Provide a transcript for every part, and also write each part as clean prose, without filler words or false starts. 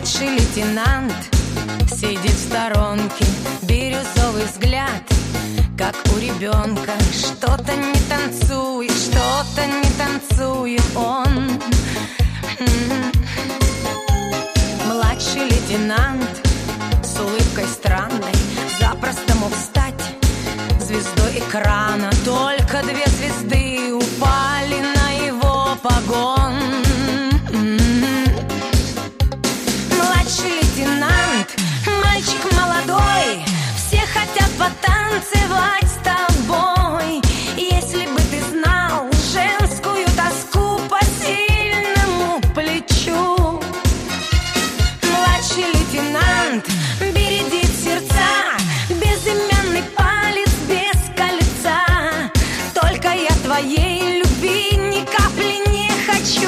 Младший лейтенант сидит в сторонке, бирюзовый взгляд, как у ребенка. Что-то не танцует, что-то не танцует он. Младший лейтенант с улыбкой странной запросто мог стать звездой экрана. Только 2 звезды упали на его погон. Младший лейтенант, мальчик молодой, все хотят потанцевать с тобой. Если бы ты знал женскую тоску по сильному плечу. Младший лейтенант бередит сердца, безымянный палец без кольца. Только я твоей любви ни капли не хочу.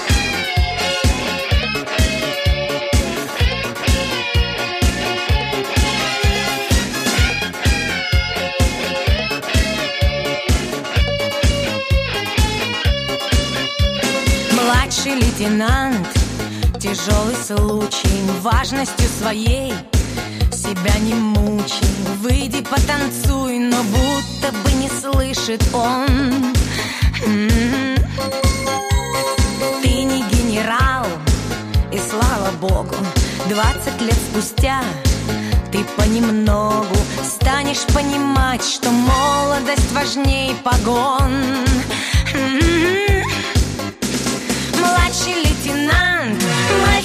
Младший лейтенант, тяжелый случай, важностью своей себя не мучай. Выйди потанцуй, но будто бы не слышит он. Ты не генерал, и слава богу, 20 лет спустя ты понемногу станешь понимать, что молодость важней погон. Младший лейтенант,